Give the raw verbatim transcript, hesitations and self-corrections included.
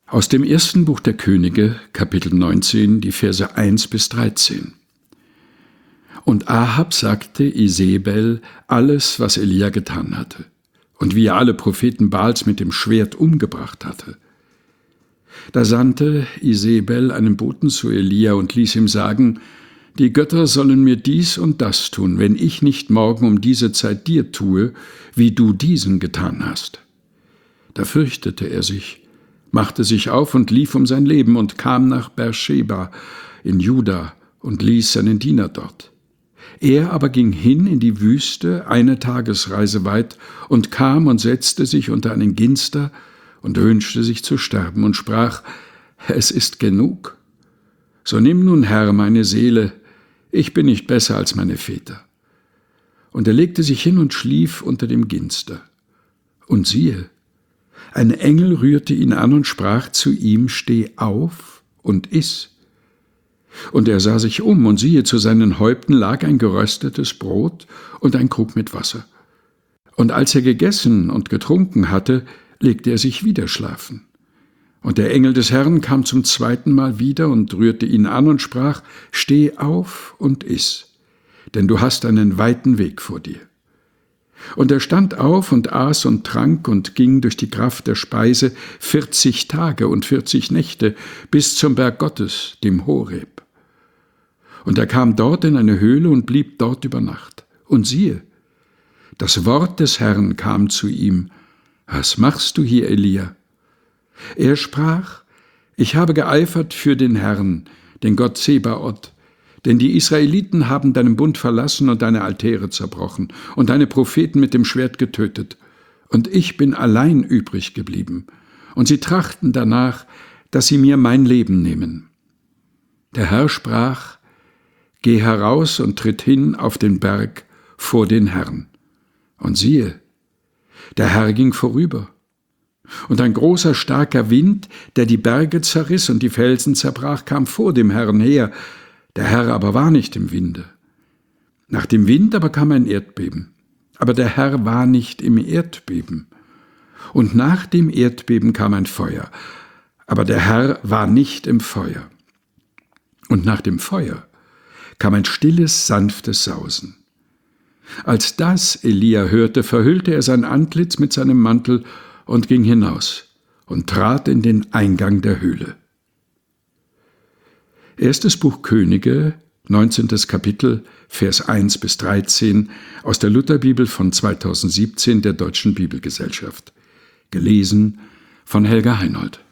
Aus dem ersten Buch der Könige, Kapitel neunzehn, die Verse eins bis dreizehn. Und Ahab sagte Isebel alles, was Elia getan hatte, und wie er alle Propheten Baals mit dem Schwert umgebracht hatte. Da sandte Isebel einen Boten zu Elia und ließ ihm sagen: Die Götter sollen mir dies und das tun, wenn ich nicht morgen um diese Zeit dir tue, wie du diesen getan hast. Da fürchtete er sich, machte sich auf und lief um sein Leben und kam nach Beersheba in Juda und ließ seinen Diener dort. Er aber ging hin in die Wüste, eine Tagesreise weit, und kam und setzte sich unter einen Ginster und wünschte sich zu sterben und sprach: Es ist genug. So nimm nun, Herr, meine Seele, ich bin nicht besser als meine Väter. Und er legte sich hin und schlief unter dem Ginster. Und siehe, ein Engel rührte ihn an und sprach zu ihm: Steh auf und iss. Und er sah sich um, und siehe, zu seinen Häupten lag ein geröstetes Brot und ein Krug mit Wasser. Und als er gegessen und getrunken hatte, legte er sich wieder schlafen. Und der Engel des Herrn kam zum zweiten Mal wieder und rührte ihn an und sprach: Steh auf und iss, denn du hast einen weiten Weg vor dir. Und er stand auf und aß und trank und ging durch die Kraft der Speise vierzig Tage und vierzig Nächte bis zum Berg Gottes, dem Horeb. Und er kam dort in eine Höhle und blieb dort über Nacht. Und siehe, das Wort des Herrn kam zu ihm: Was machst du hier, Elia? Er sprach: Ich habe geeifert für den Herrn, den Gott Zebaoth. Denn die Israeliten haben deinen Bund verlassen und deine Altäre zerbrochen und deine Propheten mit dem Schwert getötet. Und ich bin allein übrig geblieben. Und sie trachten danach, dass sie mir mein Leben nehmen. Der Herr sprach: Geh heraus und tritt hin auf den Berg vor den Herrn. Und siehe, der Herr ging vorüber. Und ein großer, starker Wind, der die Berge zerriss und die Felsen zerbrach, kam vor dem Herrn her. Der Herr aber war nicht im Winde. Nach dem Wind aber kam ein Erdbeben, aber der Herr war nicht im Erdbeben. Und nach dem Erdbeben kam ein Feuer, aber der Herr war nicht im Feuer. Und nach dem Feuer kam ein stilles, sanftes Sausen. Als das Elia hörte, verhüllte er sein Antlitz mit seinem Mantel und ging hinaus und trat in den Eingang der Höhle. Erstes Buch Könige, neunzehntes Kapitel, Vers eins bis dreizehn, aus der Lutherbibel von zweitausendsiebzehn der Deutschen Bibelgesellschaft. Gelesen von Helga Heinold.